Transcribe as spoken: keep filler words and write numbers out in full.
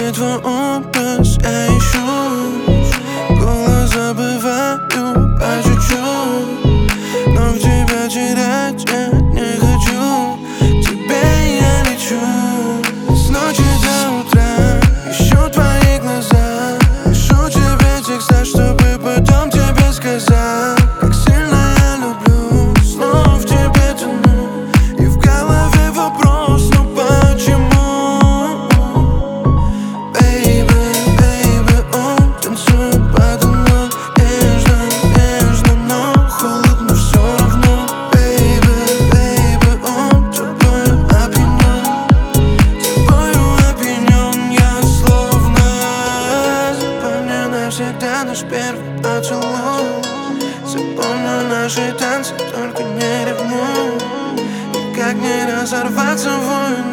тебе твой образ я ищу. Голос забываю по чуть-чуть, но в тебя терять я не хочу. К тебе я лечу с ночи до утра, ищу твои глаза, пишу тебе текста, чтобы потом тебе сказать, как сильно я люблю. Снова в тебе тону, и в голове вопрос, ну почему? Baby, baby, он танцует подо мной, нежно, нежно, но холодно все равно. Baby, baby, он тобою опьянен, тобою опьянен я словно. Запомни навсегда наш первый поцелуй, запомню наши танцы, только не ревнуй. И как не разорваться в войну.